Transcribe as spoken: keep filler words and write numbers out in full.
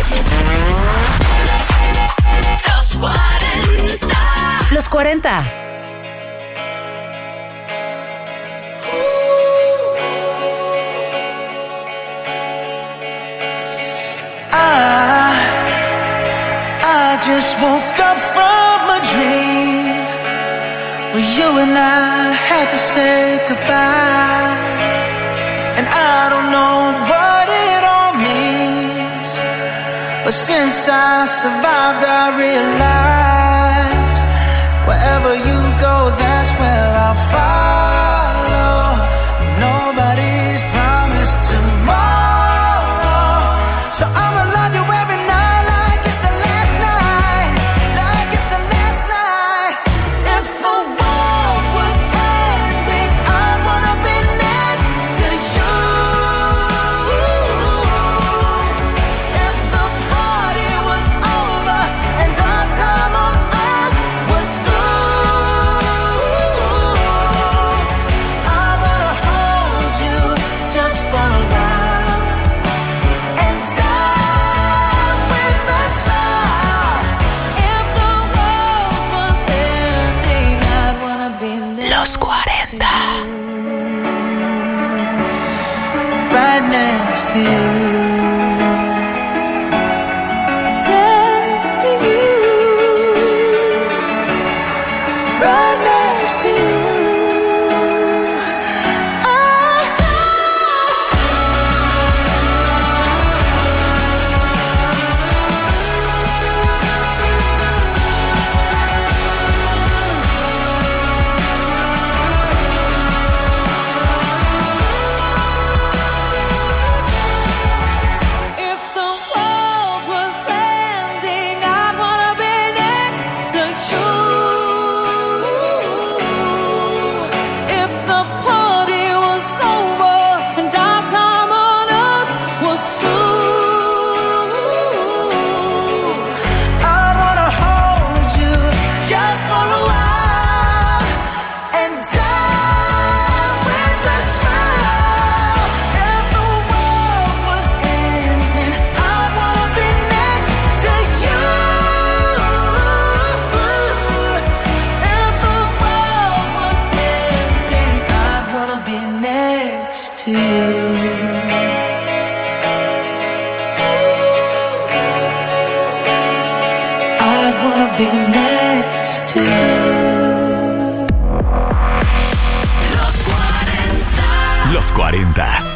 Los cuarenta. Los cuarenta. I, I just woke up from a dream where you and I had to say goodbye. And I don't know what it all means, but since I survived I realized wherever you go, that's where I'll follow. Nobody's promised tomorrow, so I'ma love you every night like it's the last night, like it's the last night. If the world was ending, I'd wanna be next to you. If the party was over and our time on earth was through, I wanna hold you just for a while and die with a smile. If the world was ending, I'd wanna be next Los cuarenta. right next to you. Next to you. Right next to you. If the world was ending, I'd wanna be next to you. If the party was over and our time on earth was through, I'd wanna hold you just for a while and die with a smile. If the world was ending, I'd wanna be next to you. If the world was ending, I'd wanna be next to you. I'd wanna be next to you. Los cuarenta. Los cuarenta.